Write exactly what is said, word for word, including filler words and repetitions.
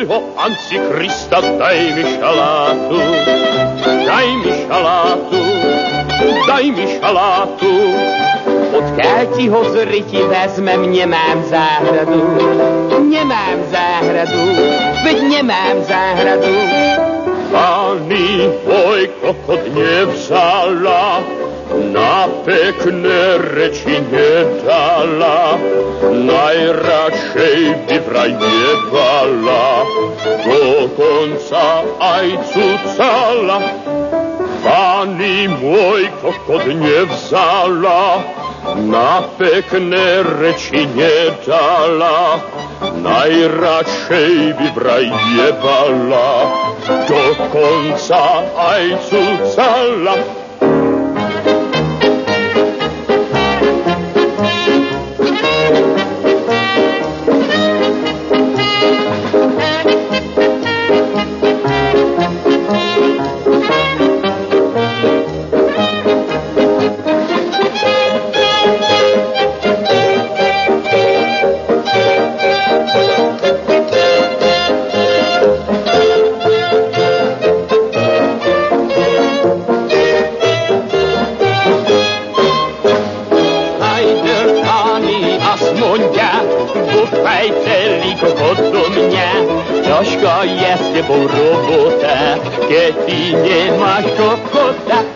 svojho Antikrista, daj mi šalátu, daj mi šalátu, daj mi šalátu. Odkiaľ ti ho z ryti vezmem, nemám záhradu, nemám záhradu, veď nemám záhradu. Pani môj kokot nevzala, na pekné reči nedala, najradšej by vraj nebala, dokonca aj cucala. Pani môj kokot nevzala, na pekné reči nedala, najradšej by vraj jebala, dokonca aj cucala. Ťažká je s tebou robota, keď ty nemáš kokota.